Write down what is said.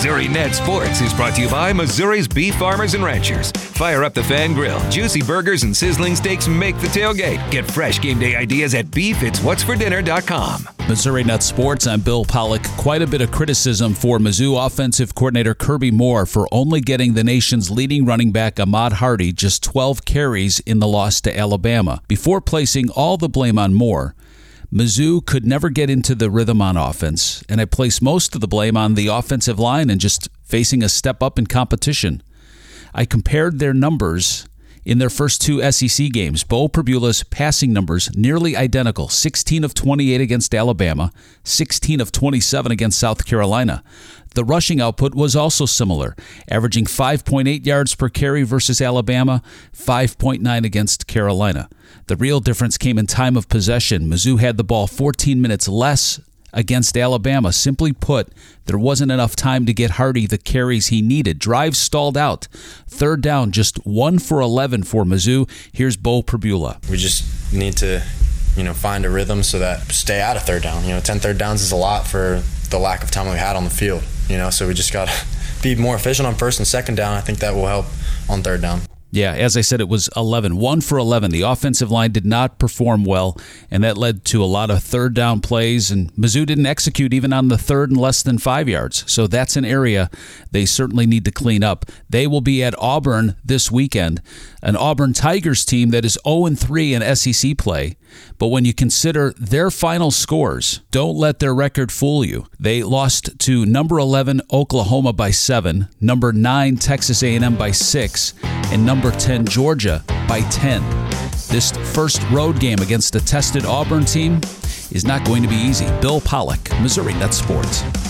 Missouri Net Sports is brought to you by Missouri's beef farmers and ranchers. Fire up the Fan Grill. Juicy burgers and sizzling steaks make the tailgate. Get fresh game day ideas at beefitswhatsfordinner.com. Missouri Net Sports, I'm Bill Pollock. Quite a bit of criticism for Mizzou offensive coordinator Kirby Moore for only getting the nation's leading running back Ahmad Hardy just 12 carries in the loss to Alabama. Before placing all the blame on Moore, Mizzou could never get into the rhythm on offense, and I place most of the blame on the offensive line and just facing a step up in competition. I compared their numbers in their first two SEC games. Bo Perbula's passing numbers nearly identical, 16 of 28 against Alabama, 16 of 27 against South Carolina. The rushing output was also similar, averaging 5.8 yards per carry versus Alabama, 5.9 against Carolina. The real difference came in time of possession. Mizzou had the ball 14 minutes less against Alabama. Simply put, there wasn't enough time to get Hardy the carries he needed. Drives stalled out. Third down, just 1 for 11 for Mizzou. Here's Bo Perbula. We just need to, find a rhythm so that stay out of third down. 10 third downs is a lot for the lack of time we had on the field. So we just got to be more efficient on first and second down. I think that will help on third down. Yeah, as I said, it was 11. 1 for 11. The offensive line did not perform well, and that led to a lot of third down plays, and Mizzou didn't execute even on the third and less than 5 yards. So that's an area they certainly need to clean up. They will be at Auburn this weekend, an Auburn Tigers team that is 0-3 in SEC play. But when you consider their final scores, don't let their record fool you. They lost to number 11 Oklahoma by 7, number 9 Texas A&M by 6, and number 10 Georgia by 10. This first road game against a tested Auburn team is not going to be easy. Bill Pollock, Missouri Net Sports.